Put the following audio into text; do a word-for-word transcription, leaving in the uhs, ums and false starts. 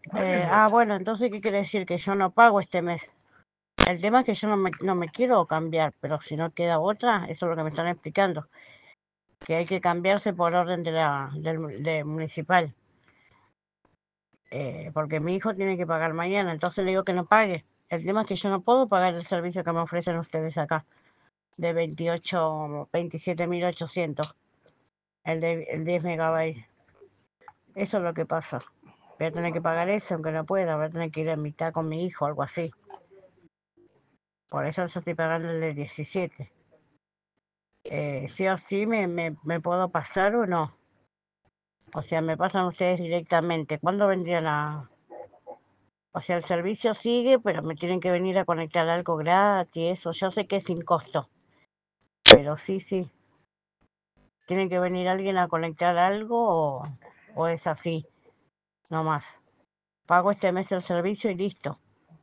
Eh, ah, bueno, entonces, ¿qué quiere decir? Que yo no pago este mes. El tema es que yo no me, no me quiero cambiar, pero si no queda otra, eso es lo que me están explicando, que hay que cambiarse por orden de la del, de municipal, eh, porque mi hijo tiene que pagar mañana, entonces le digo que no pague. El tema es que yo no puedo pagar el servicio que me ofrecen ustedes acá, de veintiocho, veintisiete mil ochocientos, el de el diez megabytes. Eso es lo que pasa. Voy a tener que pagar eso, aunque no pueda, voy a tener que ir a mitad con mi hijo, algo así. Por eso yo estoy pagando el de diecisiete. Eh, sí o sí me, me, me puedo pasar o no. O sea, me pasan ustedes directamente. ¿Cuándo vendrían a...? O sea, el servicio sigue, pero me tienen que venir a conectar algo gratis, eso. Yo sé que es sin costo, pero sí, sí. ¿Tiene que venir alguien a conectar algo o, o es así? No más. Pago este mes el servicio y listo.